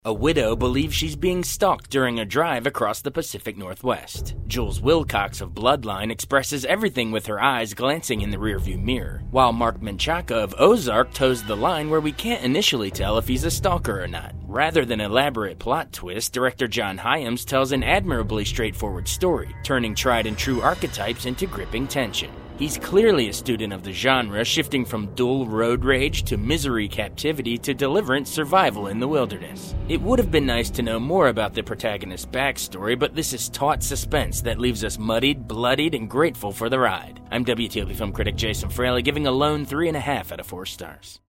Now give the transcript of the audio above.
A widow believes she's being stalked during a drive across the Pacific Northwest. Jules Wilcox of Bloodline expresses everything with her eyes glancing in the rearview mirror, while Mark Menchaca of Ozark toes the line where we can't initially tell if he's a stalker or not. Rather than elaborate plot twists, director John Hyams tells an admirably straightforward story, turning tried-and-true archetypes into gripping tension. He's clearly a student of the genre, shifting from dull road rage to misery captivity to deliverance survival in the wilderness. It would have been nice to know more about the protagonist's backstory, but this is taut suspense that leaves us muddied, bloodied, and grateful for the ride. I'm WTOP film critic Jason Fraley, giving Alone 3.5 out of 4 stars.